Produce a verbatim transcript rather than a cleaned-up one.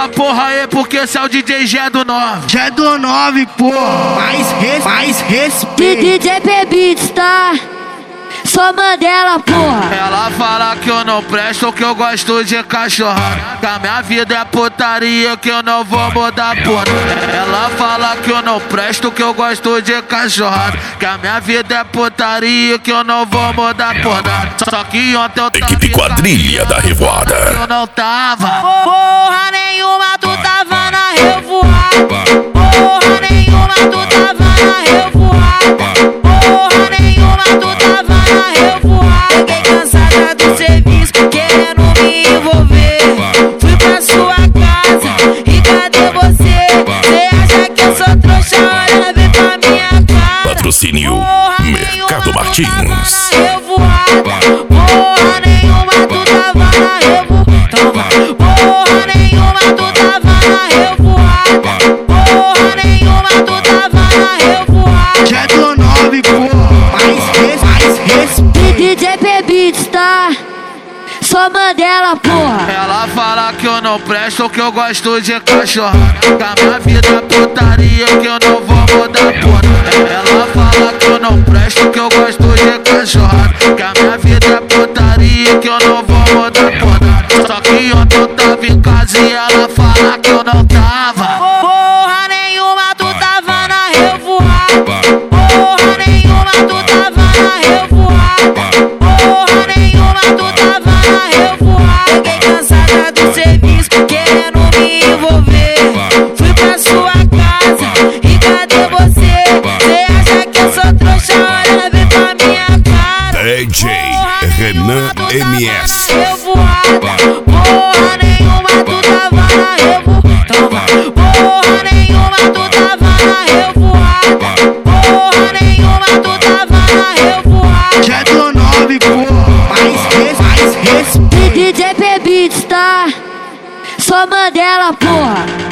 essa porra aí, porque esse é o D J G do nove. G do nove, pô. Mais, res, mais respeito. D J P Beats, tá? Só Mandela, porra. Ela fala que eu não presto, que eu gosto de cachorrada, que a minha vida é putaria, que eu não vou mudar porra. Ela fala que eu não presto, que eu gosto de cachorrada, que a minha vida é putaria, que eu não vou mudar porra. Só que ontem eu tava Equipe Quadrilha da Revoada. eu não tava. Porra nenhuma, tu tava na revoada. Porra nenhuma, tu tava na revoada. Porra nenhuma, tu tava na revoada. Cheguei cansada do serviço, querendo me envolver. Fui pra sua casa e cadê você? Cê acha que eu sou trouxa? Olha, vem pra minha casa. Patrocínio Mercado Martins. Porra nenhuma, tu tava na revoada. Porra nenhuma, tu tava na revoada. Porra nenhuma, tu tava na revoada. G do nove, pô. Mais res, mais respeito. D J P Beats, tá? Só Mandela, porra. Ela fala que eu não presto, que eu gosto de cachorrada, que a minha vida é putaria, que eu não vou mudar porra. Ela fala que eu não presto, que eu gosto de cachorrada, que a minha vida é putaria, que eu não vou mudar porra. Só que ontem eu tava em casa e ela fala que eu não tava. Porra nenhuma, tu tava na revoada. Porra nenhuma, tu tava na revoada. Porra nenhuma, tu tava na revoada. Cheguei cansada do serviço, querendo me envolver. Fui pra sua casa e cadê você? Cê acha que eu sou trouxa? Olha, vem pra minha casa. D J Renan M S. Porra nenhuma, tu tava na revoada. Porra nenhuma, tu tava na revoada. Porra nenhuma, tu tava na revoada. G do nove, pô. Mais res, mais respeito. D J P Beats, tá? Só Mandela, porra.